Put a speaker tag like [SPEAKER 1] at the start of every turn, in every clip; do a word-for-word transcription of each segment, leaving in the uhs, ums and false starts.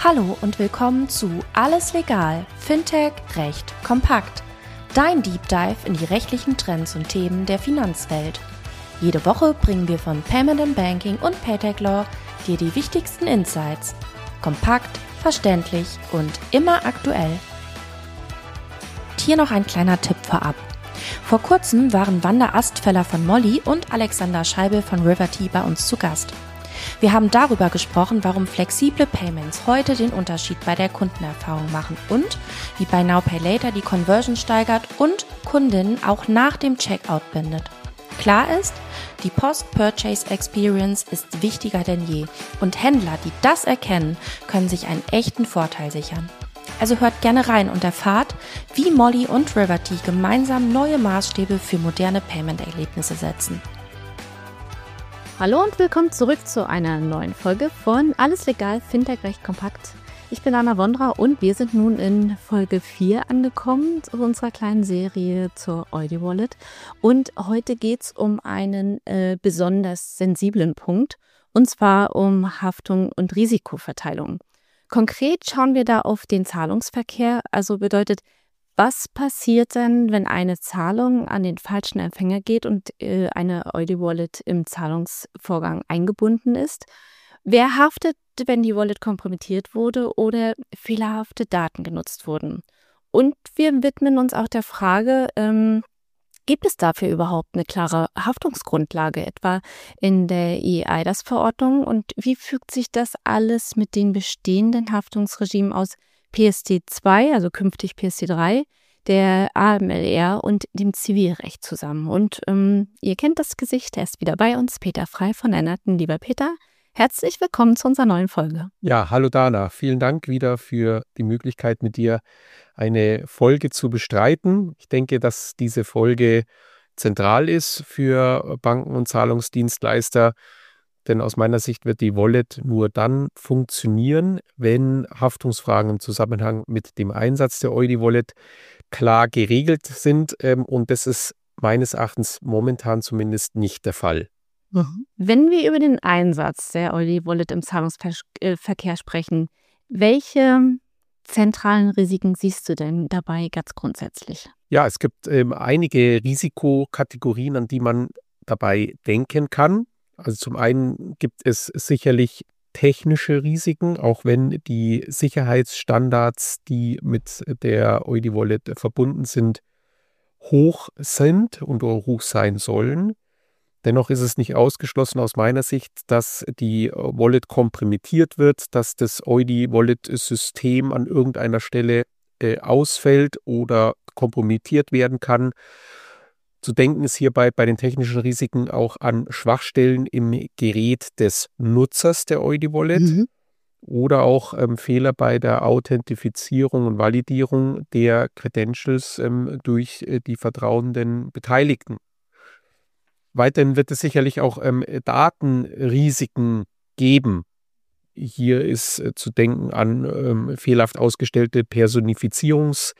[SPEAKER 1] Hallo und willkommen zu Alles legal, Fintech, Recht, kompakt. Dein Deep Dive in die rechtlichen Trends und Themen der Finanzwelt. Jede Woche bringen wir von Payment and Banking und Paytech Law dir die wichtigsten Insights. Kompakt, verständlich und immer aktuell. Hier noch ein kleiner Tipp vorab. Vor kurzem waren Wanda Astfeller von Molly und Alexander Scheibel von Riverty bei uns zu Gast. Wir haben darüber gesprochen, warum flexible Payments heute den Unterschied bei der Kundenerfahrung machen und wie Buy Now Pay Later die Conversion steigert und Kundinnen auch nach dem Checkout bindet. Klar ist, die Post-Purchase Experience ist wichtiger denn je und Händler, die das erkennen, können sich einen echten Vorteil sichern. Also hört gerne rein und erfahrt, wie Molly und Riverty gemeinsam neue Maßstäbe für moderne Payment-Erlebnisse setzen.
[SPEAKER 2] Hallo und willkommen zurück zu einer neuen Folge von Alles legal, Fintech, Recht, kompakt. Ich bin Anna Wondra und wir sind nun in Folge vier angekommen zu unserer kleinen Serie zur Eudi Wallet. Und heute geht es um einen äh, besonders sensiblen Punkt, und zwar um Haftung und Risikoverteilung. Konkret schauen wir da auf den Zahlungsverkehr, also bedeutet, was passiert denn, wenn eine Zahlung an den falschen Empfänger geht und äh, eine Eudi Wallet im Zahlungsvorgang eingebunden ist? Wer haftet, wenn die Wallet kompromittiert wurde oder fehlerhafte Daten genutzt wurden? Und wir widmen uns auch der Frage, ähm, gibt es dafür überhaupt eine klare Haftungsgrundlage, etwa in der E I D A S-Verordnung? Und wie fügt sich das alles mit den bestehenden Haftungsregimen aus P S D zwei, also künftig P S D drei, der A M L R und dem Zivilrecht zusammen? Und ähm, ihr kennt das Gesicht, er ist wieder bei uns, Peter Frey von Ennerton. Lieber Peter, herzlich willkommen zu unserer neuen Folge.
[SPEAKER 3] Ja, hallo Dana, vielen Dank wieder für die Möglichkeit, mit dir eine Folge zu bestreiten. Ich denke, dass diese Folge zentral ist für Banken und Zahlungsdienstleister, denn aus meiner Sicht wird die Wallet nur dann funktionieren, wenn Haftungsfragen im Zusammenhang mit dem Einsatz der Eudi Wallet klar geregelt sind. Und das ist meines Erachtens momentan zumindest nicht der Fall.
[SPEAKER 2] Wenn wir über den Einsatz der Eudi Wallet im Zahlungsverkehr sprechen, welche zentralen Risiken siehst du denn dabei ganz grundsätzlich?
[SPEAKER 3] Ja, es gibt ähm, einige Risikokategorien, an die man dabei denken kann. Also zum einen gibt es sicherlich technische Risiken, auch wenn die Sicherheitsstandards, die mit der Eudi Wallet verbunden sind, hoch sind und hoch sein sollen. Dennoch ist es nicht ausgeschlossen aus meiner Sicht, dass die Wallet kompromittiert wird, dass das Eudi Wallet-System an irgendeiner Stelle äh, ausfällt oder kompromittiert werden kann. Zu denken ist hierbei bei den technischen Risiken auch an Schwachstellen im Gerät des Nutzers der Eudi Wallet mhm. oder auch ähm, Fehler bei der Authentifizierung und Validierung der Credentials ähm, durch äh, die vertrauenden Beteiligten. Weiterhin wird es sicherlich auch ähm, Datenrisiken geben. Hier ist äh, zu denken an ähm, fehlerhaft ausgestellte Personifizierungs-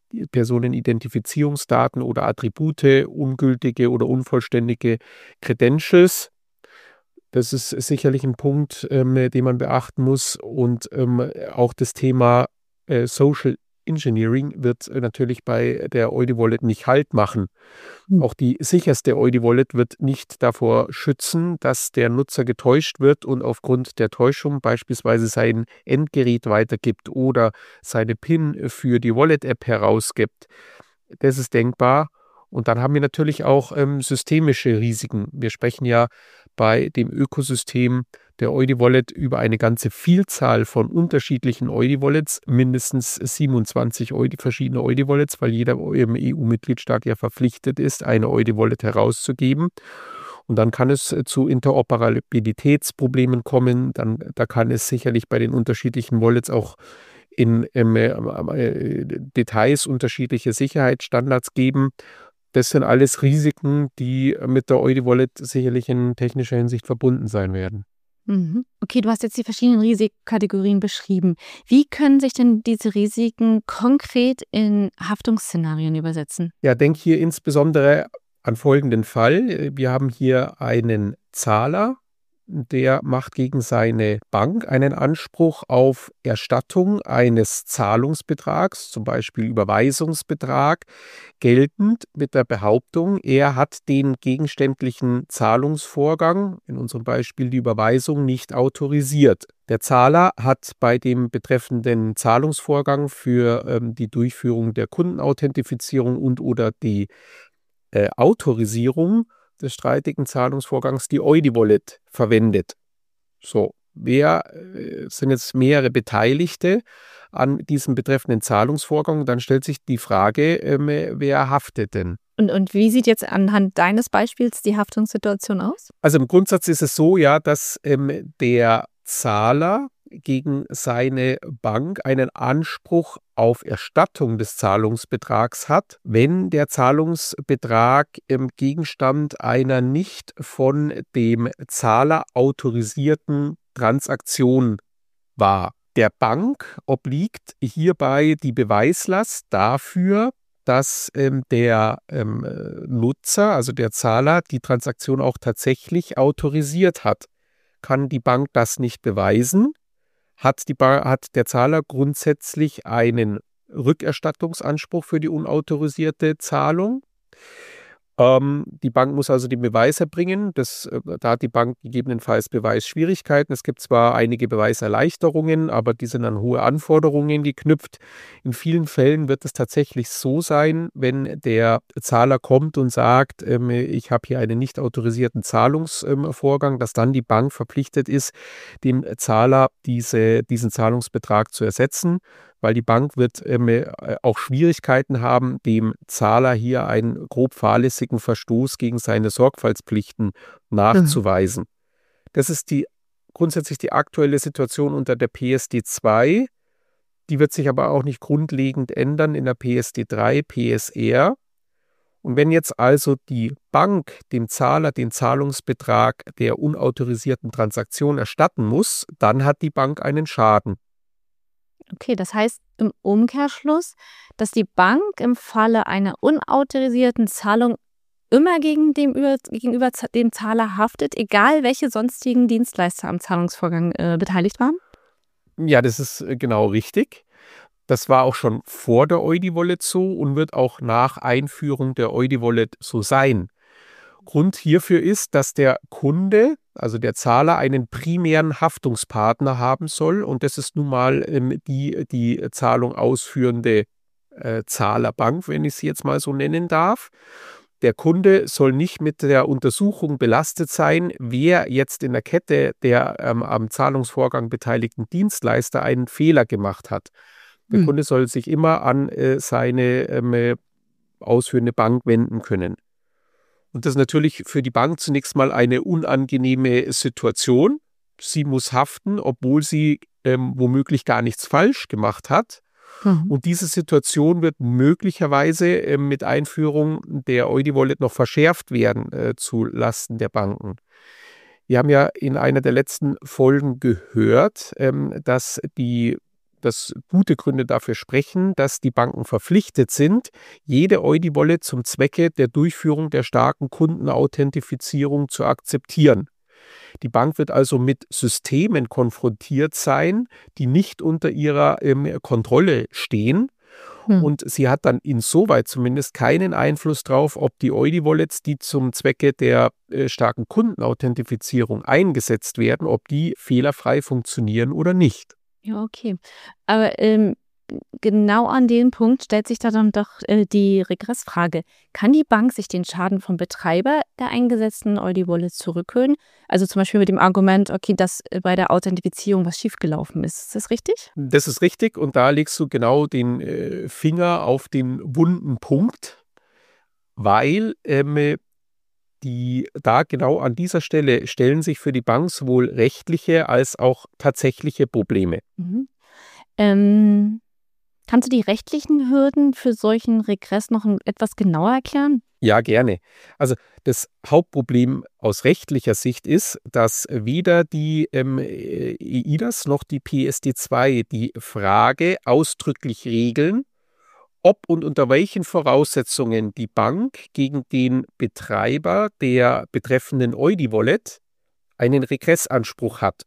[SPEAKER 3] Personenidentifizierungsdaten oder Attribute, ungültige oder unvollständige Credentials. Das ist sicherlich ein Punkt, ähm, den man beachten muss. Und ähm, auch das Thema äh, Social Engineering wird äh, natürlich bei der Eudi Wallet nicht Halt machen. Mhm. Auch die sicherste Eudi Wallet wird nicht davor schützen, dass der Nutzer getäuscht wird und aufgrund der Täuschung beispielsweise sein Endgerät weitergibt oder seine PIN für die Wallet-App herausgibt. Das ist denkbar. Und dann haben wir natürlich auch ähm, systemische Risiken. Wir sprechen ja bei dem Ökosystem der Eudi Wallet über eine ganze Vielzahl von unterschiedlichen Eudi Wallets, mindestens siebenundzwanzig Eudi, verschiedene Eudi Wallets, weil jeder im E U-Mitgliedstaat ja verpflichtet ist, eine Eudi Wallet herauszugeben. Und dann kann es zu Interoperabilitätsproblemen kommen. Dann, da kann es sicherlich bei den unterschiedlichen Wallets auch in ähm, äh, Details unterschiedliche Sicherheitsstandards geben. Das sind alles Risiken, die mit der Eudi Wallet sicherlich in technischer Hinsicht verbunden sein werden.
[SPEAKER 2] Okay, du hast jetzt die verschiedenen Risikokategorien beschrieben. Wie können sich denn diese Risiken konkret in Haftungsszenarien übersetzen?
[SPEAKER 3] Ja, denk hier insbesondere an folgenden Fall. Wir haben hier einen Zahler, der macht gegen seine Bank einen Anspruch auf Erstattung eines Zahlungsbetrags, zum Beispiel Überweisungsbetrag, geltend mit der Behauptung, er hat den gegenständlichen Zahlungsvorgang, in unserem Beispiel die Überweisung, nicht autorisiert. Der Zahler hat bei dem betreffenden Zahlungsvorgang für ähm, die Durchführung der Kundenauthentifizierung und oder die äh, Autorisierung des streitigen Zahlungsvorgangs die Eudi-Wallet verwendet. So, wer äh, sind jetzt mehrere Beteiligte an diesem betreffenden Zahlungsvorgang? Dann stellt sich die Frage, ähm, wer haftet denn?
[SPEAKER 2] Und, und wie sieht jetzt anhand deines Beispiels die Haftungssituation aus?
[SPEAKER 3] Also im Grundsatz ist es so, ja, dass ähm, der Zahler gegen seine Bank einen Anspruch auf Erstattung des Zahlungsbetrags hat, wenn der Zahlungsbetrag im Gegenstand einer nicht von dem Zahler autorisierten Transaktion war. Der Bank obliegt hierbei die Beweislast dafür, dass ähm, der ähm, Nutzer, also der Zahler, die Transaktion auch tatsächlich autorisiert hat. Kann die Bank das nicht beweisen, hat, die ba- hat der Zahler grundsätzlich einen Rückerstattungsanspruch für die unautorisierte Zahlung. Ähm, die Bank muss also den Beweis erbringen. Das, äh, da hat die Bank gegebenenfalls Beweisschwierigkeiten. Es gibt zwar einige Beweiserleichterungen, aber die sind an hohe Anforderungen geknüpft. In vielen Fällen wird es tatsächlich so sein, wenn der Zahler kommt und sagt, ähm, ich habe hier einen nicht autorisierten Zahlungsvorgang, ähm, dass dann die Bank verpflichtet ist, dem Zahler diese, diesen Zahlungsbetrag zu ersetzen, weil die Bank wird ähm, auch Schwierigkeiten haben, dem Zahler hier einen grob fahrlässigen Verstoß gegen seine Sorgfaltspflichten nachzuweisen. Mhm. Das ist die, grundsätzlich die aktuelle Situation unter der P S D zwei. Die wird sich aber auch nicht grundlegend ändern in der P S D drei, P S R. Und wenn jetzt also die Bank dem Zahler den Zahlungsbetrag der unautorisierten Transaktion erstatten muss, dann hat die Bank einen Schaden.
[SPEAKER 2] Okay, das heißt im Umkehrschluss, dass die Bank im Falle einer unautorisierten Zahlung immer gegen dem, gegenüber dem Zahler haftet, egal welche sonstigen Dienstleister am Zahlungsvorgang äh, beteiligt waren?
[SPEAKER 3] Ja, das ist genau richtig. Das war auch schon vor der Eudi-Wallet so und wird auch nach Einführung der Eudi-Wallet so sein. Grund hierfür ist, dass der Kunde, also der Zahler, einen primären Haftungspartner haben soll. Und das ist nun mal ähm, die, die Zahlung ausführende äh, Zahlerbank, wenn ich sie jetzt mal so nennen darf. Der Kunde soll nicht mit der Untersuchung belastet sein, wer jetzt in der Kette der ähm, am Zahlungsvorgang beteiligten Dienstleister einen Fehler gemacht hat. Der hm. Kunde soll sich immer an äh, seine ähm, ausführende Bank wenden können. Und das ist natürlich für die Bank zunächst mal eine unangenehme Situation. Sie muss haften, obwohl sie ähm, womöglich gar nichts falsch gemacht hat. Mhm. Und diese Situation wird möglicherweise äh, mit Einführung der Eudi-Wallet noch verschärft werden äh, zu Lasten der Banken. Wir haben ja in einer der letzten Folgen gehört, ähm, dass die dass gute Gründe dafür sprechen, dass die Banken verpflichtet sind, jede Eudi-Wallet zum Zwecke der Durchführung der starken Kundenauthentifizierung zu akzeptieren. Die Bank wird also mit Systemen konfrontiert sein, die nicht unter ihrer ähm, Kontrolle stehen. Hm. Und sie hat dann insoweit zumindest keinen Einfluss darauf, ob die Eudi-Wallets, die zum Zwecke der äh, starken Kundenauthentifizierung eingesetzt werden, ob die fehlerfrei funktionieren oder nicht.
[SPEAKER 2] Ja, okay. Aber ähm, genau an dem Punkt stellt sich da dann doch äh, die Regressfrage. Kann die Bank sich den Schaden vom Betreiber der eingesetzten Eudi-Wallet zurückholen? Also zum Beispiel mit dem Argument, okay, dass äh, bei der Authentifizierung was schiefgelaufen ist. Ist das richtig?
[SPEAKER 3] Das ist richtig und da legst du genau den äh, Finger auf den wunden Punkt, weil ähm, die da genau an dieser Stelle stellen sich für die Bank sowohl rechtliche als auch tatsächliche Probleme.
[SPEAKER 2] Mhm. Ähm, kannst du die rechtlichen Hürden für solchen Regress noch etwas genauer erklären?
[SPEAKER 3] Ja, gerne. Also das Hauptproblem aus rechtlicher Sicht ist, dass weder die ähm, E I D A S noch die P S D zwei die Frage ausdrücklich regeln, ob und unter welchen Voraussetzungen die Bank gegen den Betreiber der betreffenden Eudi-Wallet einen Regressanspruch hat.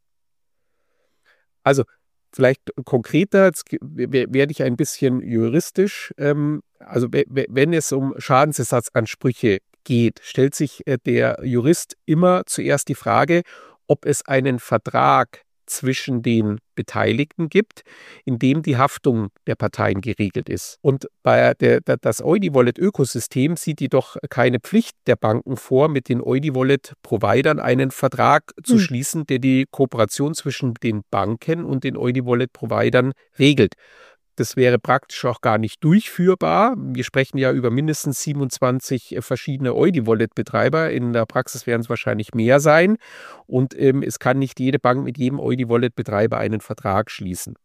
[SPEAKER 3] Also vielleicht konkreter, jetzt werde ich ein bisschen juristisch. Ähm, also wenn es um Schadensersatzansprüche geht, stellt sich der Jurist immer zuerst die Frage, ob es einen Vertrag zwischen den Beteiligten gibt, in dem die Haftung der Parteien geregelt ist. Und bei der, der, das EudiWallet-Ökosystem sieht jedoch keine Pflicht der Banken vor, mit den EudiWallet-Providern einen Vertrag zu
[SPEAKER 2] Hm.
[SPEAKER 3] schließen, der die Kooperation zwischen den Banken und den EudiWallet-Providern regelt. Das wäre praktisch auch gar nicht durchführbar. Wir sprechen ja über mindestens siebenundzwanzig verschiedene EudiWallet-Betreiber. In der Praxis werden es wahrscheinlich mehr sein. Und ähm, es kann nicht jede Bank mit jedem EudiWallet-Betreiber einen Vertrag schließen.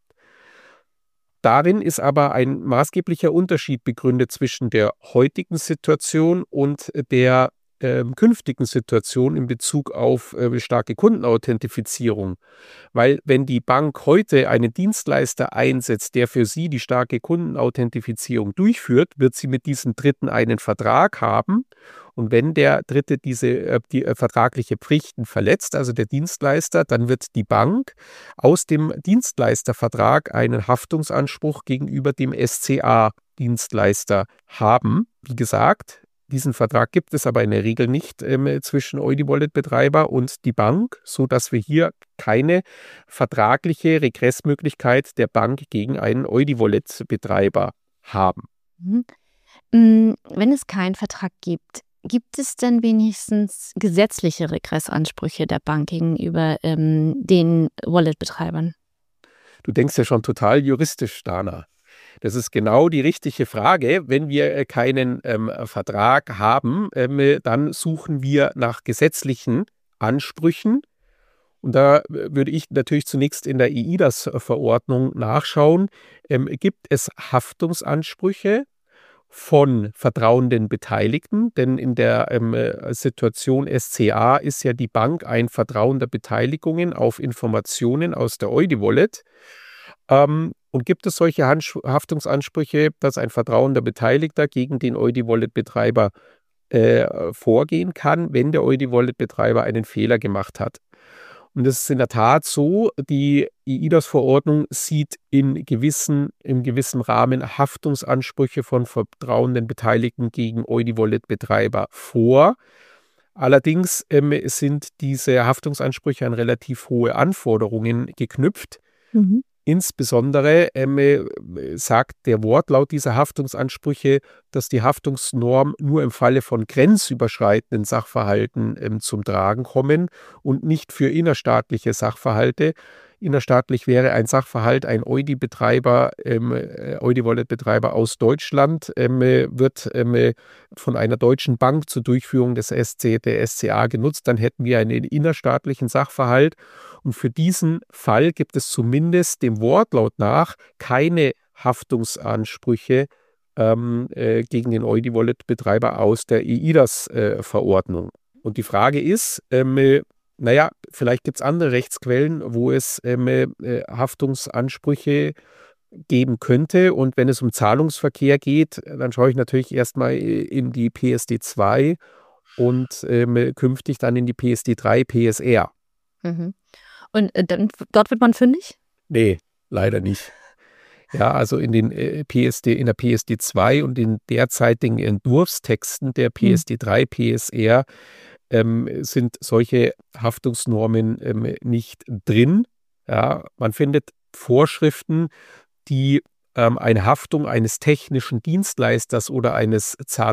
[SPEAKER 3] Darin ist aber ein maßgeblicher Unterschied begründet zwischen der heutigen Situation und der ähm, künftigen Situation in Bezug auf äh, starke Kundenauthentifizierung. Weil wenn die Bank heute einen Dienstleister einsetzt, der für sie die starke Kundenauthentifizierung durchführt, wird sie mit diesem Dritten einen Vertrag haben. Und wenn der Dritte diese äh, die, äh, vertragliche Pflichten verletzt, also der Dienstleister, dann wird die Bank aus dem Dienstleistervertrag einen Haftungsanspruch gegenüber dem S C A-Dienstleister haben. Wie gesagt, diesen Vertrag gibt es aber in der Regel nicht ähm, zwischen EudiWallet-Betreiber und die Bank, sodass wir hier keine vertragliche Regressmöglichkeit der Bank gegen einen EudiWallet-Betreiber haben.
[SPEAKER 2] Mhm. Wenn es keinen Vertrag gibt, gibt es denn wenigstens gesetzliche Regressansprüche der Bank gegenüber ähm, den Wallet-Betreibern?
[SPEAKER 3] Du denkst ja schon total juristisch, Dana. Das ist genau die richtige Frage. Wenn wir äh, keinen ähm, Vertrag haben, ähm, dann suchen wir nach gesetzlichen Ansprüchen. Und da würde ich natürlich zunächst in der E I D A S-Verordnung nachschauen. Ähm, gibt es Haftungsansprüche von vertrauenden Beteiligten? Denn in der ähm, Situation S C A ist ja die Bank ein Vertrauender Beteiligungen auf Informationen aus der EudiWallet. Ähm, und gibt es solche Hansch- Haftungsansprüche, dass ein vertrauender Beteiligter gegen den EudiWallet-Betreiber äh, vorgehen kann, wenn der EudiWallet-Betreiber einen Fehler gemacht hat? Und das ist in der Tat so, die E I D A S-Verordnung sieht in gewissen, im gewissen Rahmen Haftungsansprüche von vertrauenden Beteiligten gegen EudiWallet-Betreiber vor. Allerdings ähm, sind diese Haftungsansprüche an relativ hohe Anforderungen geknüpft.
[SPEAKER 2] Mhm.
[SPEAKER 3] Insbesondere ähm, sagt der Wortlaut dieser Haftungsansprüche, dass die Haftungsnorm nur im Falle von grenzüberschreitenden Sachverhalten ähm, zum Tragen kommen und nicht für innerstaatliche Sachverhalte. Innerstaatlich wäre ein Sachverhalt, ein Eudi-Betreiber, ähm, EudiWallet-Betreiber aus Deutschland, ähm, wird ähm, von einer deutschen Bank zur Durchführung des S C, der S C A genutzt, dann hätten wir einen innerstaatlichen Sachverhalt. Und für diesen Fall gibt es zumindest dem Wortlaut nach keine Haftungsansprüche ähm, äh, gegen den EudiWallet-Betreiber aus der E I D A S-Verordnung. Und die Frage ist, ähm, naja, vielleicht gibt es andere Rechtsquellen, wo es ähm, äh, Haftungsansprüche geben könnte. Und wenn es um Zahlungsverkehr geht, dann schaue ich natürlich erstmal in die P S D zwei und ähm, künftig dann in die P S D drei, P S R.
[SPEAKER 2] Mhm. Und äh, dann, dort wird man fündig?
[SPEAKER 3] Nee, leider nicht. Ja, also in den äh, P S D, in der P S D zwei und den derzeitigen Entwurfstexten der P S D drei, P S R ähm, sind solche Haftungsnormen ähm, nicht drin. Ja, man findet Vorschriften, die ähm, eine Haftung eines technischen Dienstleisters oder eines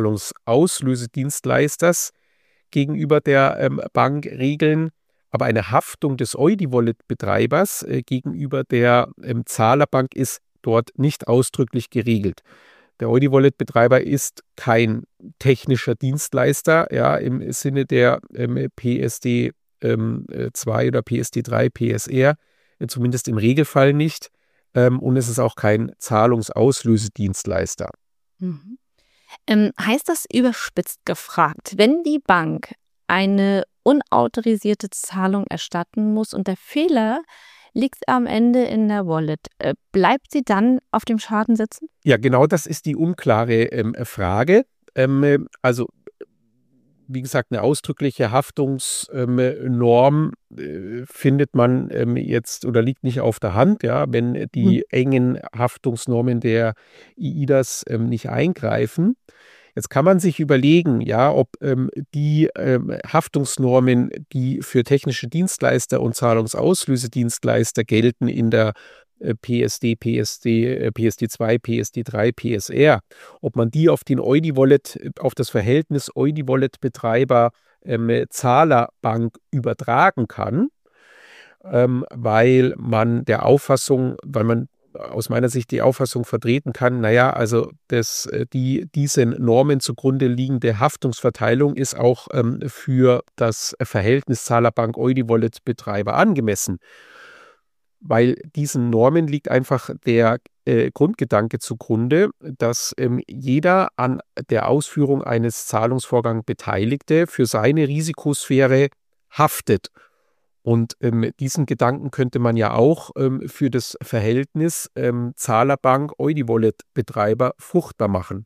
[SPEAKER 3] Zahlungsauslösedienstleisters gegenüber der ähm, Bank regeln. Aber eine Haftung des EudiWallet-Betreibers äh, gegenüber der ähm, Zahlerbank ist dort nicht ausdrücklich geregelt. Der EudiWallet-Betreiber ist kein technischer Dienstleister, ja, im Sinne der ähm, P S D zwei ähm, oder P S D drei, P S R, äh, zumindest im Regelfall nicht. Ähm, und es ist auch kein Zahlungsauslösedienstleister.
[SPEAKER 2] Mhm. Ähm, heißt das überspitzt gefragt, wenn die Bank eine unautorisierte Zahlung erstatten muss und der Fehler liegt am Ende in der Wallet, äh, bleibt sie dann auf dem Schaden sitzen?
[SPEAKER 3] Ja, genau das ist die unklare ähm, Frage. Ähm, also wie gesagt, eine ausdrückliche Haftungsnorm äh, findet man ähm, jetzt oder liegt nicht auf der Hand, ja, wenn die
[SPEAKER 2] Mhm.
[SPEAKER 3] engen Haftungsnormen der I I D As ähm, nicht eingreifen. Jetzt kann man sich überlegen, ja, ob ähm, die ähm, Haftungsnormen, die für technische Dienstleister und Zahlungsauslösedienstleister gelten in der äh, P S D, P S D, äh, P S D zwei, P S D drei, P S R, ob man die auf den EudiWallet, äh, auf das Verhältnis EudiWallet-Betreiber ähm, Zahlerbank übertragen kann, ähm, weil man der Auffassung, weil man aus meiner Sicht die Auffassung vertreten kann, naja, also das, äh, die diesen Normen zugrunde liegende Haftungsverteilung ist auch ähm, für das Verhältnis Zahlerbank EudiWallet-Betreiber angemessen. Weil diesen Normen liegt einfach der äh, Grundgedanke zugrunde, dass ähm, jeder an der Ausführung eines Zahlungsvorgangs Beteiligte für seine Risikosphäre haftet. Und ähm, diesen Gedanken könnte man ja auch ähm, für das Verhältnis ähm, Zahlerbank EudiWallet-Betreiber fruchtbar machen.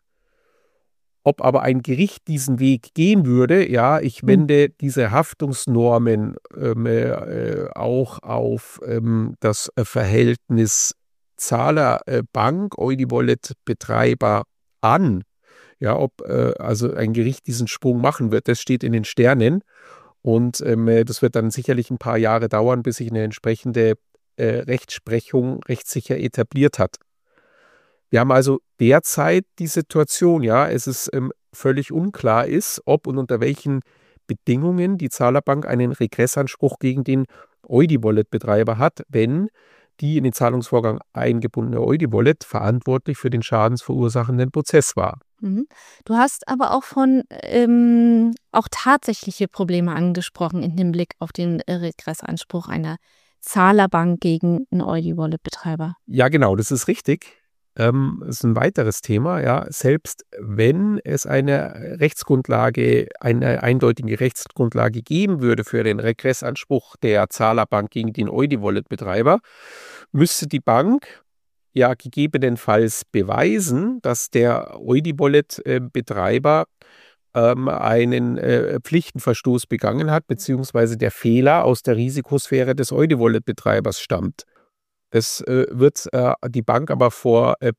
[SPEAKER 3] Ob aber ein Gericht diesen Weg gehen würde, ja, ich wende diese Haftungsnormen ähm, äh, auch auf ähm, das äh, Verhältnis Zahlerbank EudiWallet-Betreiber an, ja, ob äh, also ein Gericht diesen Sprung machen wird, das steht in den Sternen. Und ähm, äh, das wird dann sicherlich ein paar Jahre dauern, bis sich eine entsprechende äh, Rechtsprechung rechtssicher etabliert hat. Wir haben also derzeit die Situation, ja, es ist ähm, völlig unklar ist, ob und unter welchen Bedingungen die Zahlerbank einen Regressanspruch gegen den EudiWallet-Betreiber hat, wenn die in den Zahlungsvorgang eingebundene EudiWallet verantwortlich für den schadensverursachenden Prozess war.
[SPEAKER 2] Mhm. Du hast aber auch von ähm, auch tatsächliche Probleme angesprochen in Hinblick auf den äh, Regressanspruch einer Zahlerbank gegen einen EudiWallet-Betreiber.
[SPEAKER 3] Ja, genau, das ist richtig. Ähm, das ist ein weiteres Thema, ja. Selbst wenn es eine Rechtsgrundlage, eine eindeutige Rechtsgrundlage geben würde für den Regressanspruch der Zahlerbank gegen den EudiWallet-Betreiber, müsste die Bank ja gegebenenfalls beweisen, dass der EudiWallet-Betreiber ähm, einen äh, Pflichtenverstoß begangen hat, beziehungsweise der Fehler aus der Risikosphäre des EudiWallet-Betreibers stammt. Das äh, wird äh, die Bank aber vor äh,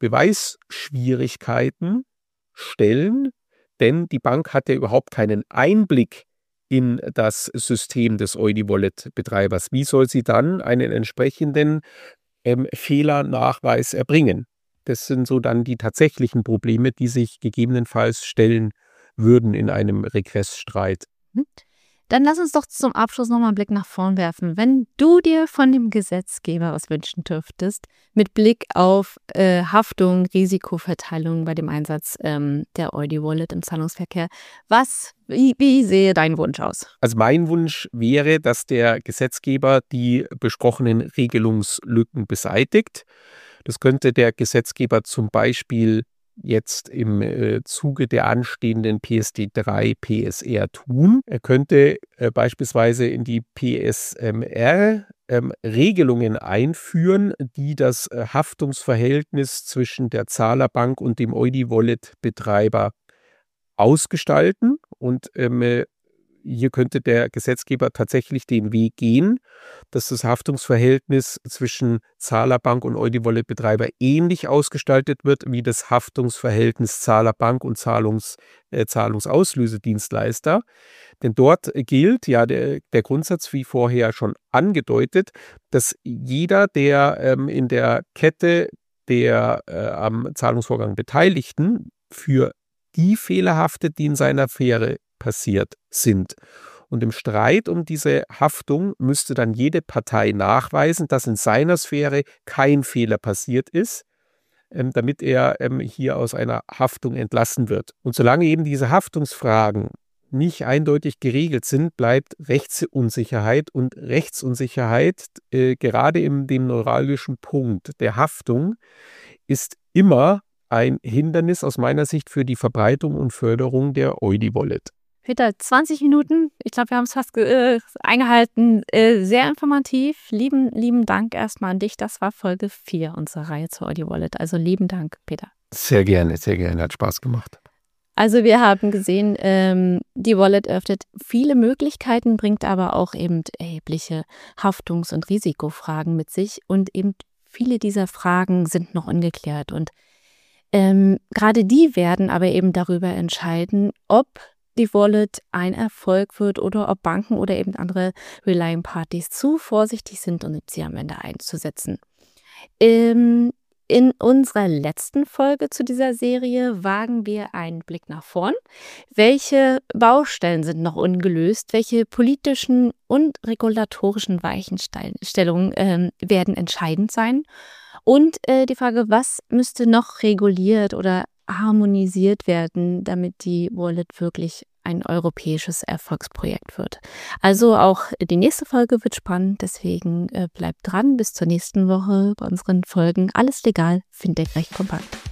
[SPEAKER 3] Beweisschwierigkeiten stellen, denn die Bank hat ja überhaupt keinen Einblick in das System des EudiWallet-Betreibers. Wie soll sie dann einen entsprechenden ähm, Fehlernachweis erbringen? Das sind so dann die tatsächlichen Probleme, die sich gegebenenfalls stellen würden in einem Regressstreit.
[SPEAKER 2] Mhm. Dann lass uns doch zum Abschluss nochmal einen Blick nach vorn werfen. Wenn du dir von dem Gesetzgeber was wünschen dürftest, mit Blick auf äh, Haftung, Risikoverteilung bei dem Einsatz ähm, der EudiWallet im Zahlungsverkehr, was, wie, wie sehe dein Wunsch aus?
[SPEAKER 3] Also mein Wunsch wäre, dass der Gesetzgeber die besprochenen Regelungslücken beseitigt. Das könnte der Gesetzgeber zum Beispiel jetzt im äh, Zuge der anstehenden P S D drei, P S R tun. Er könnte äh, beispielsweise in die P S M R ähm, Regelungen einführen, die das äh, Haftungsverhältnis zwischen der Zahlerbank und dem EudiWallet-Betreiber ausgestalten. Und ähm, hier könnte der Gesetzgeber tatsächlich den Weg gehen, dass das Haftungsverhältnis zwischen Zahlerbank und EudiWallet-Betreiber ähnlich ausgestaltet wird wie das Haftungsverhältnis Zahlerbank und Zahlungs, äh, Zahlungsauslösedienstleister. Denn dort gilt ja der, der Grundsatz, wie vorher schon angedeutet, dass jeder, der ähm, in der Kette der äh, am Zahlungsvorgang Beteiligten für die Fehler haftet, die in seiner Affäre passiert sind. Und im Streit um diese Haftung müsste dann jede Partei nachweisen, dass in seiner Sphäre kein Fehler passiert ist, ähm, damit er ähm, hier aus einer Haftung entlassen wird. Und solange eben diese Haftungsfragen nicht eindeutig geregelt sind, bleibt Rechtsunsicherheit und Rechtsunsicherheit äh, gerade in dem neuralgischen Punkt der Haftung ist immer ein Hindernis aus meiner Sicht für die Verbreitung und Förderung der EudiWallet.
[SPEAKER 2] Peter, zwanzig Minuten. Ich glaube, wir haben es fast äh, eingehalten. Äh, sehr informativ. Lieben, lieben Dank erstmal an dich. Das war Folge vier unserer Reihe zur EudiWallet. Also lieben Dank, Peter.
[SPEAKER 3] Sehr gerne, sehr gerne. Hat Spaß gemacht.
[SPEAKER 2] Also wir haben gesehen, ähm, die Wallet öffnet viele Möglichkeiten, bringt aber auch eben erhebliche Haftungs- und Risikofragen mit sich. Und eben viele dieser Fragen sind noch ungeklärt. Und ähm, gerade die werden aber eben darüber entscheiden, ob die Wallet ein Erfolg wird oder ob Banken oder eben andere Relying Parties zu vorsichtig sind, um sie am Ende einzusetzen. Ähm, In unserer letzten Folge zu dieser Serie wagen wir einen Blick nach vorn. Welche Baustellen sind noch ungelöst? Welche politischen und regulatorischen Weichenstellungen äh, werden entscheidend sein? Und äh, die Frage, was müsste noch reguliert oder harmonisiert werden, damit die Wallet wirklich ein europäisches Erfolgsprojekt wird. Also auch die nächste Folge wird spannend, deswegen äh, bleibt dran bis zur nächsten Woche bei unseren Folgen Alles legal, Fintech recht kompakt.